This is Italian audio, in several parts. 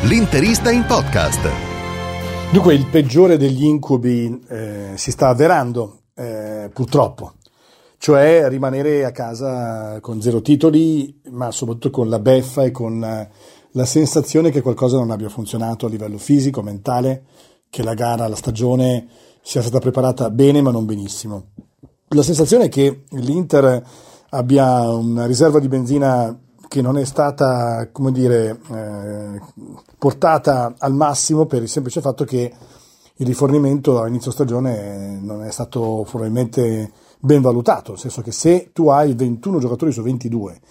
L'Interista in podcast. Dunque, il peggiore degli incubi si sta avverando, purtroppo, cioè rimanere a casa con 0 titoli, ma soprattutto con la beffa e con la sensazione che qualcosa non abbia funzionato a livello fisico, mentale, che la gara, la stagione sia stata preparata bene ma non benissimo. La sensazione è che l'Inter abbia una riserva di benzina che non è stata, portata al massimo per il semplice fatto che il rifornimento a inizio stagione non è stato probabilmente ben valutato, nel senso che se tu hai 21 giocatori su 22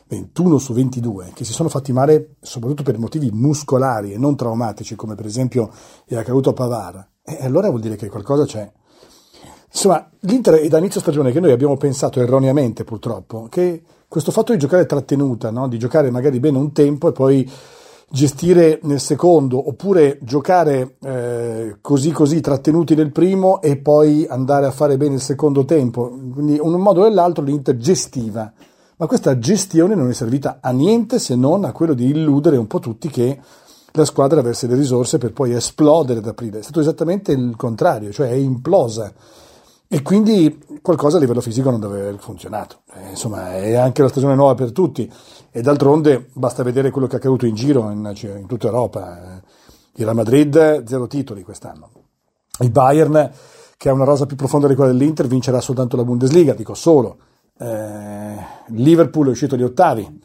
che si sono fatti male soprattutto per motivi muscolari e non traumatici, come per esempio è accaduto a Pavard, allora vuol dire che qualcosa c'è. Insomma, l'Inter è da inizio stagione che noi abbiamo pensato erroneamente, purtroppo, che questo fatto di giocare trattenuta, no? Di giocare magari bene un tempo e poi gestire nel secondo, oppure giocare così trattenuti nel primo e poi andare a fare bene il secondo tempo. Quindi in un modo o nell'altro l'Inter gestiva, ma questa gestione non è servita a niente se non a quello di illudere un po' tutti che la squadra avesse le risorse per poi esplodere ad aprile. È stato esattamente il contrario, cioè è implosa. E quindi qualcosa a livello fisico non deve aver funzionato. Insomma, è anche la stagione nuova per tutti. E d'altronde basta vedere quello che è accaduto in giro in tutta Europa. Il Real Madrid 0 titoli quest'anno. Il Bayern, che ha una rosa più profonda di quella dell'Inter, vincerà soltanto la Bundesliga, dico solo. Liverpool è uscito agli ottavi,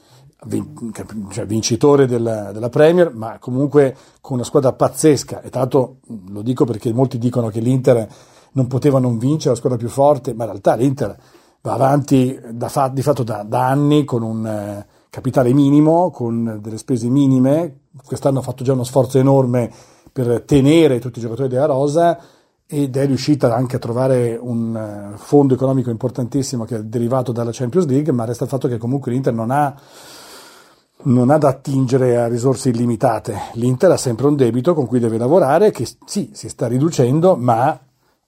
vincitore della Premier, ma comunque con una squadra pazzesca. E tra l'altro lo dico perché molti dicono che l'Inter non poteva non vincere, la squadra più forte, ma in realtà l'Inter va avanti di fatto da anni con un capitale minimo, con delle spese minime. Quest'anno ha fatto già uno sforzo enorme per tenere tutti i giocatori della rosa ed è riuscita anche a trovare un fondo economico importantissimo che è derivato dalla Champions League, ma resta il fatto che comunque l'Inter non ha da attingere a risorse illimitate. L'Inter ha sempre un debito con cui deve lavorare, che sì, si sta riducendo, ma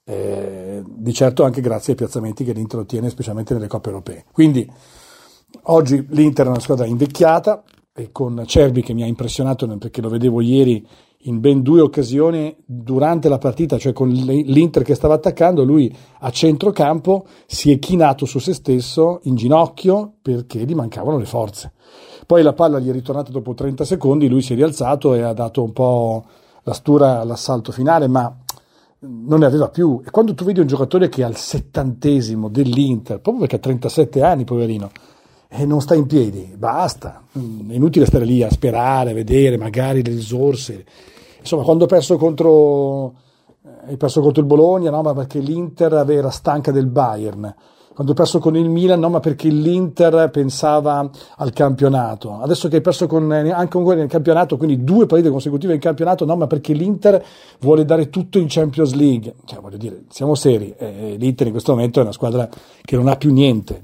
di certo anche grazie ai piazzamenti che l'Inter ottiene, specialmente nelle coppe europee. Quindi oggi l'Inter è una squadra invecchiata, e con Cerbi che mi ha impressionato perché lo vedevo ieri in ben 2 occasioni durante la partita, cioè con l'Inter che stava attaccando, lui a centrocampo si è chinato su se stesso in ginocchio perché gli mancavano le forze. Poi la palla gli è ritornata dopo 30 secondi, lui si è rialzato e ha dato un po' la stura all'assalto finale, ma non ne aveva più. E quando tu vedi un giocatore che al 70° dell'Inter, proprio perché ha 37 anni, poverino, e non sta in piedi, basta, è inutile stare lì a sperare, a vedere magari le risorse. Insomma, quando hai perso contro il Bologna, no, ma perché l'Inter era stanca del Bayern. Quando hai perso con il Milan, no, ma perché l'Inter pensava al campionato. Adesso che hai perso anche con quello nel campionato, quindi 2 partite consecutive in campionato, no, ma perché l'Inter vuole dare tutto in Champions League. Cioè, voglio dire, siamo seri. L'Inter in questo momento è una squadra che non ha più niente.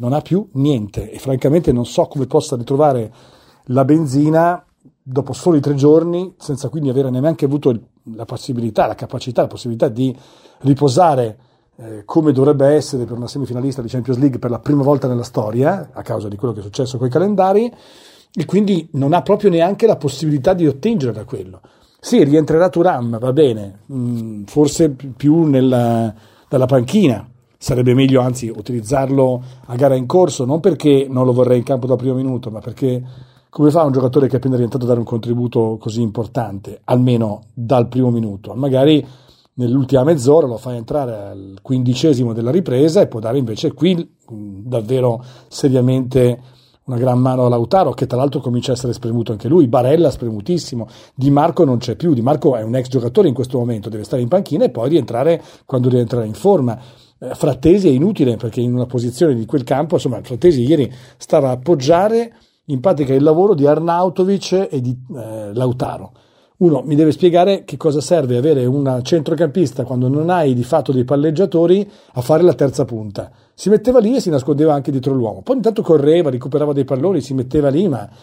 E francamente non so come possa ritrovare la benzina dopo soli 3 giorni, senza quindi avere neanche avuto la possibilità di riposare come dovrebbe essere per una semifinalista di Champions League per la prima volta nella storia, a causa di quello che è successo con i calendari, e quindi non ha proprio neanche la possibilità di ottingere da quello. Sì, rientrerà Thuram, va bene, forse più dalla panchina, sarebbe meglio anzi utilizzarlo a gara in corso, non perché non lo vorrei in campo dal primo minuto, ma perché come fa un giocatore che è appena rientrato a dare un contributo così importante, almeno dal primo minuto? Magari nell'ultima mezz'ora lo fai entrare al 15° della ripresa e può dare invece qui davvero seriamente una gran mano a Lautaro, che tra l'altro comincia a essere spremuto anche lui. Barella spremutissimo, Di Marco non c'è più, Di Marco è un ex giocatore in questo momento, deve stare in panchina e poi rientrare quando rientrerà in forma. Frattesi è inutile perché in una posizione di quel campo, insomma, Frattesi ieri stava a appoggiare in pratica il lavoro di Arnautovic e di Lautaro. Uno mi deve spiegare che cosa serve avere un centrocampista quando non hai di fatto dei palleggiatori a fare la terza punta. Si metteva lì e si nascondeva anche dietro l'uomo. Poi intanto correva, recuperava dei palloni, si metteva lì, ma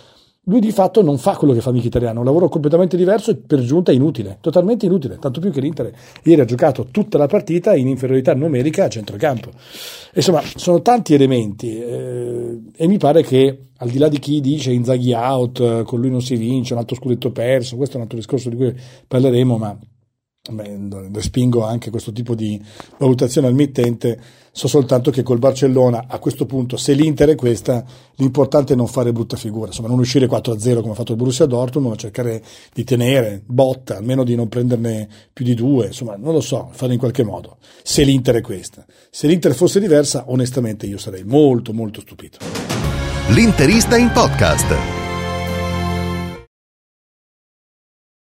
lui di fatto non fa quello che fa Mkhitaryan, un lavoro completamente diverso e per giunta inutile, totalmente inutile, tanto più che l'Inter ieri ha giocato tutta la partita in inferiorità numerica a centrocampo. Insomma, sono tanti elementi e mi pare che, al di là di chi dice Inzaghi out, con lui non si vince, un altro scudetto perso, questo è un altro discorso di cui parleremo, ma respingo anche questo tipo di valutazione al mittente. So soltanto che col Barcellona a questo punto, se l'Inter è questa, l'importante è non fare brutta figura, insomma non uscire 4-0 come ha fatto il Borussia Dortmund, ma cercare di tenere botta, almeno di non prenderne più di 2, insomma non lo so, farlo in qualche modo, se l'Inter è questa. Se l'Inter fosse diversa, onestamente io sarei molto molto stupito. L'Interista in podcast.